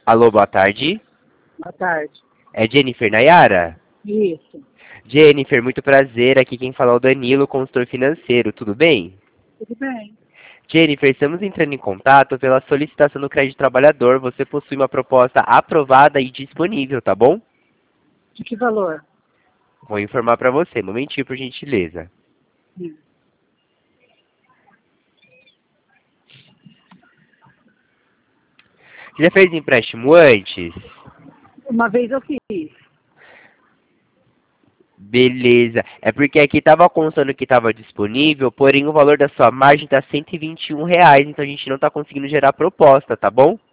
Alô, boa tarde. Boa tarde. É Jennifer Nayara? Isso. Jennifer, muito prazer. Aqui quem fala é o Danilo, consultor financeiro. Tudo bem? Tudo bem. Jennifer, estamos entrando em contato pela solicitação do crédito trabalhador. Você possui uma proposta aprovada e disponível, tá bom? De que valor? Vou informar para você. Momentinho, por gentileza. Hum. Já fez empréstimo antes? Uma vez eu fiz. Beleza. É porque aqui estava constando que estava disponível, porém o valor da sua margem está R$ 121, então a gente não está conseguindo gerar proposta, tá bom?